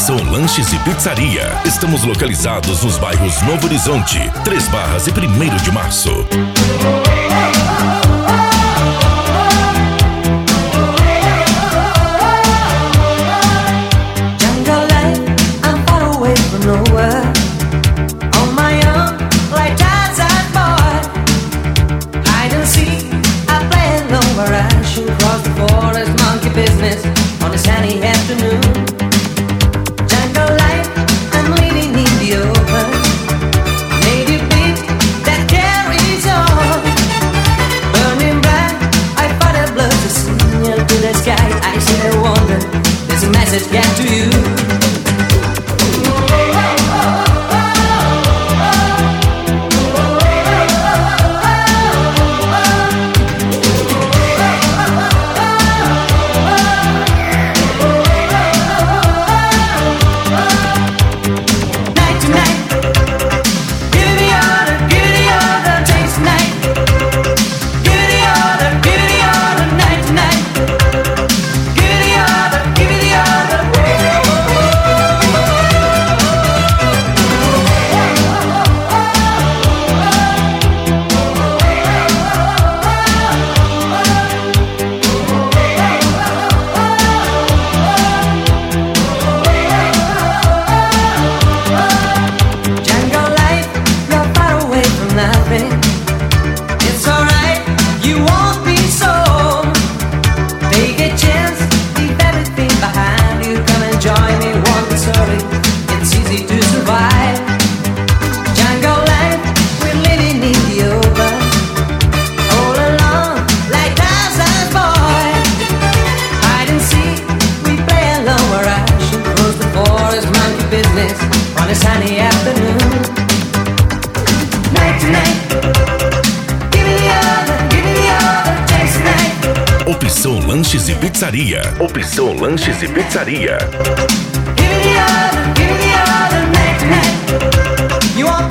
Opção Lanches e Pizzaria. Estamos localizados nos bairros Novo Horizonte, Três Barras e 1º de Março. Across the forest, monkey business on a sunny afternoon. Jungle life, I'm living in the open. Native beat that carries on. Burning bright, I fought a blood to signal to the sky. I said I wonder, there's a message get to you. It's alright, you won't be so. Take a chance, leave everything behind you. Come and join me, won't be sorry. It's easy to survive. Jungle life, we're living in the open. All alone, like Tarzan's boy. Hide and seek, we play alone where I should cross the forest, monkey business on a sunny afternoon. Night to night. Opção Lanches e Pizzaria. Opção Lanches e Pizzaria. Give me the other night tonight. You want